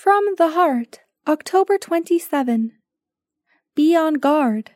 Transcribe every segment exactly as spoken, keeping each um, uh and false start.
From the Heart, October twenty-seventh. Be on guard.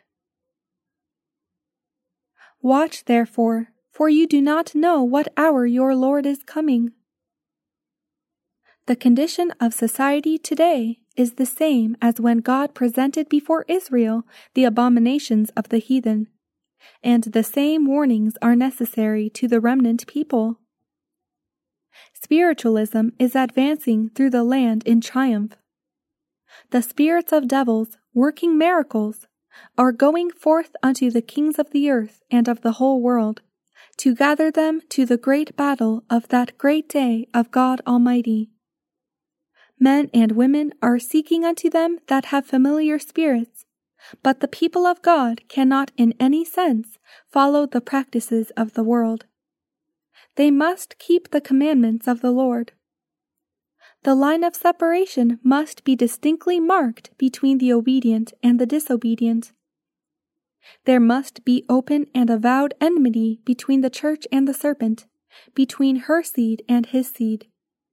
Watch, therefore, for you do not know what hour your Lord is coming. The condition of society today is the same as when God presented before Israel the abominations of the heathen, and the same warnings are necessary to the remnant people. Spiritualism is advancing through the land in triumph. The spirits of devils, working miracles, are going forth unto the kings of the earth and of the whole world, to gather them to the great battle of that great day of God Almighty. Men and women are seeking unto them that have familiar spirits, but the people of God cannot in any sense follow the practices of the world. They must keep the commandments of the Lord. The line of separation must be distinctly marked between the obedient and the disobedient. There must be open and avowed enmity between the church and the serpent, between her seed and his seed.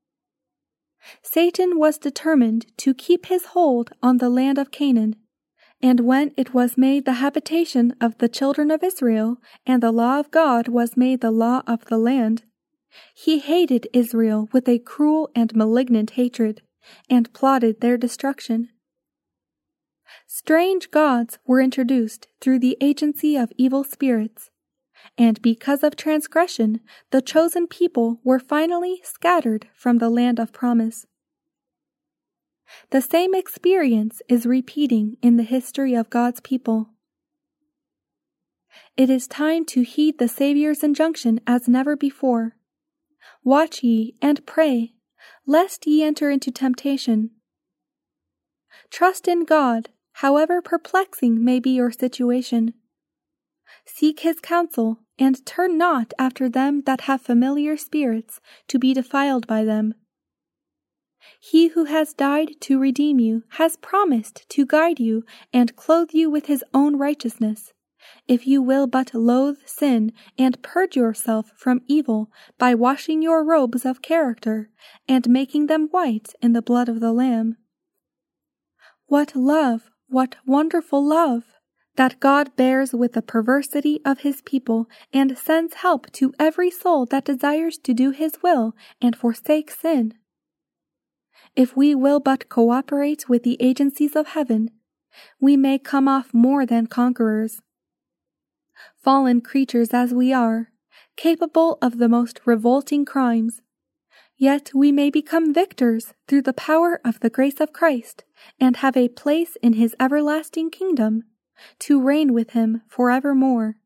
Satan was determined to keep his hold on the land of Canaan, and when it was made the habitation of the children of Israel, and the law of God was made the law of the land, he hated Israel with a cruel and malignant hatred, and plotted their destruction. Strange gods were introduced through the agency of evil spirits, and because of transgression, the chosen people were finally scattered from the land of promise. The same experience is repeating in the history of God's people. It is time to heed the Savior's injunction as never before. Watch ye and pray, lest ye enter into temptation. Trust in God, however perplexing may be your situation. Seek his counsel, and turn not after them that have familiar spirits, to be defiled by them. He who has died to redeem you has promised to guide you and clothe you with his own righteousness, if you will but loathe sin and purge yourself from evil by washing your robes of character and making them white in the blood of the Lamb. What love, what wonderful love, that God bears with the perversity of his people and sends help to every soul that desires to do his will and forsake sin. If we will but cooperate with the agencies of heaven, we may come off more than conquerors. Fallen creatures as we are, capable of the most revolting crimes, yet we may become victors through the power of the grace of Christ and have a place in his everlasting kingdom, to reign with him forevermore.